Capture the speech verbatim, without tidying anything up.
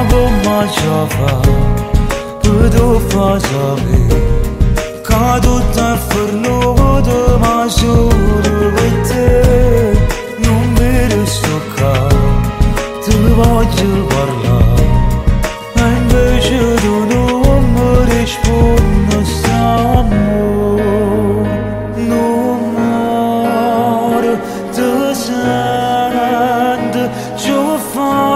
gomma ciafa pudo fasabe cado ta ferlo de masur vete non vedo stocca tu voglio parlare invece tu non mi rispondi s'amore non muore tu senti ciò fa